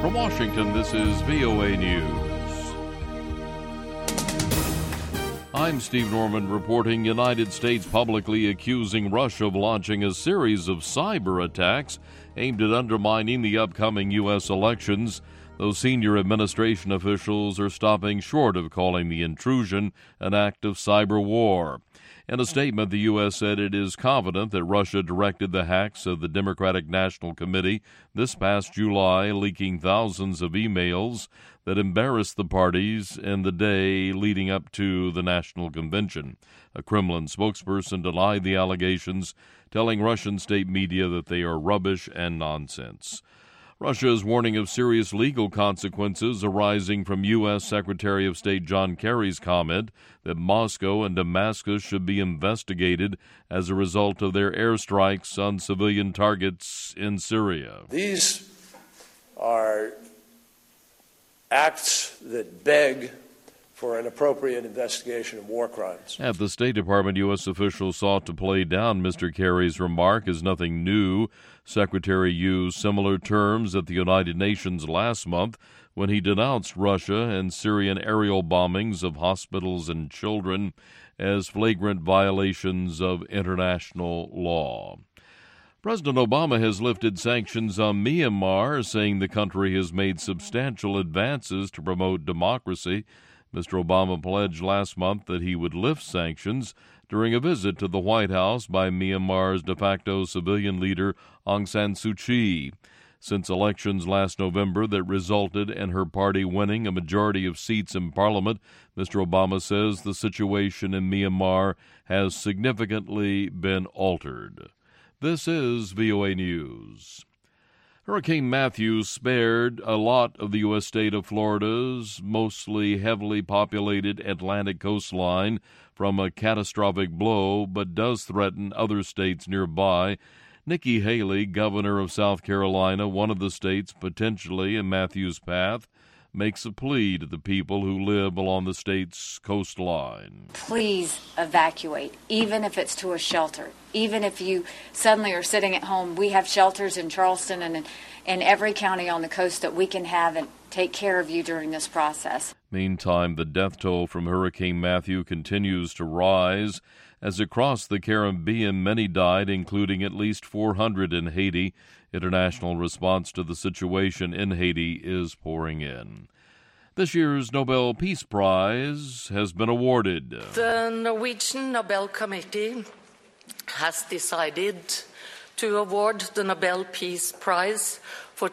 From Washington, this is VOA News. I'm Steve Norman reporting United States publicly accusing Russia of launching a series of cyber attacks aimed at undermining the upcoming U.S. elections, though senior administration officials are stopping short of calling the intrusion an act of cyber war. In a statement, the U.S. said it is confident that Russia directed the hacks of the Democratic National Committee this past July, leaking thousands of emails that embarrassed the parties in the day leading up to the National Convention. A Kremlin spokesperson denied the allegations, telling Russian state media that they are rubbish and nonsense. Russia is warning of serious legal consequences arising from U.S. Secretary of State John Kerry's comment that Moscow and Damascus should be investigated as a result of their airstrikes on civilian targets in Syria. These are acts that beg for an appropriate investigation of war crimes. At the State Department, U.S. officials sought to play down Mr. Kerry's remark as nothing new. Secretary used similar terms at the United Nations last month when he denounced Russia and Syrian aerial bombings of hospitals and children as flagrant violations of international law. President Obama has lifted sanctions on Myanmar, saying the country has made substantial advances to promote democracy. Mr. Obama pledged last month that he would lift sanctions during a visit to the White House by Myanmar's de facto civilian leader Aung San Suu Kyi. Since elections last November that resulted in her party winning a majority of seats in Parliament, Mr. Obama says the situation in Myanmar has significantly been altered. This is VOA News. Hurricane Matthew spared a lot of the U.S. state of Florida's mostly heavily populated Atlantic coastline from a catastrophic blow, but does threaten other states nearby. Nikki Haley, governor of South Carolina, one of the states potentially in Matthew's path, makes a plea to the people who live along the state's coastline. Please evacuate, even if it's to a shelter. Even if you suddenly are sitting at home, we have shelters in Charleston and in every county on the coast that we can have and take care of you during this process. Meantime, the death toll from Hurricane Matthew continues to rise. As across the Caribbean, many died, including at least 400 in Haiti. International response to the situation in Haiti is pouring in. This year's Nobel Peace Prize has been awarded. The Norwegian Nobel Committee has decided to award the Nobel Peace Prize for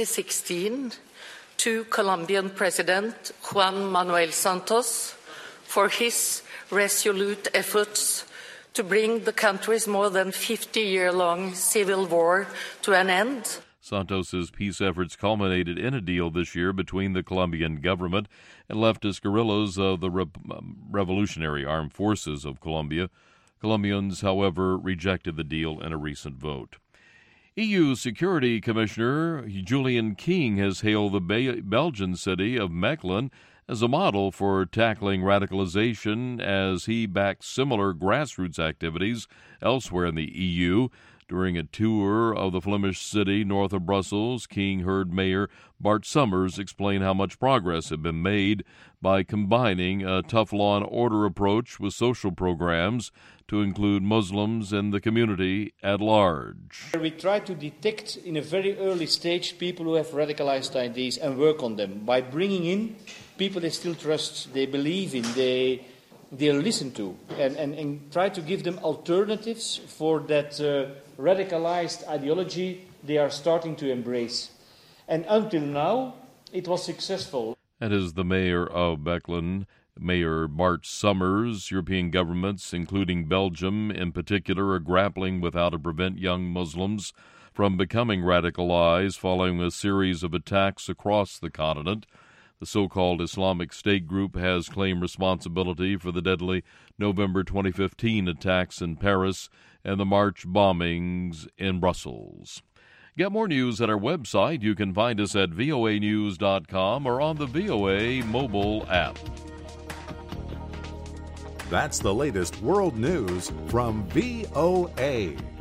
2016 to Colombian President Juan Manuel Santos for his resolute efforts to bring the country's more than 50-year-long civil war to an end. Santos's peace efforts culminated in a deal this year between the Colombian government and leftist guerrillas of the Revolutionary Armed Forces of Colombia. Colombians, however, rejected the deal in a recent vote. EU Security Commissioner Julian King has hailed the Belgian city of Mechelen as a model for tackling radicalization as he backs similar grassroots activities elsewhere in the EU. During a tour of the Flemish city north of Brussels, King heard Mayor Bart Summers explain how much progress had been made by combining a tough law and order approach with social programs to include Muslims and the community at large. We try to detect in a very early stage people who have radicalized ideas and work on them by bringing in people they still trust, they believe in, they listen to, and try to give them alternatives for that radicalized ideology they are starting to embrace. And until now, it was successful. That is the mayor of Mechelen, Mayor Bart Summers. European governments, including Belgium in particular, are grappling with how to prevent young Muslims from becoming radicalized following a series of attacks across the continent. The so-called Islamic State group has claimed responsibility for the deadly November 2015 attacks in Paris and the March bombings in Brussels. Get more news at our website. You can find us at voanews.com or on the VOA mobile app. That's the latest world news from VOA.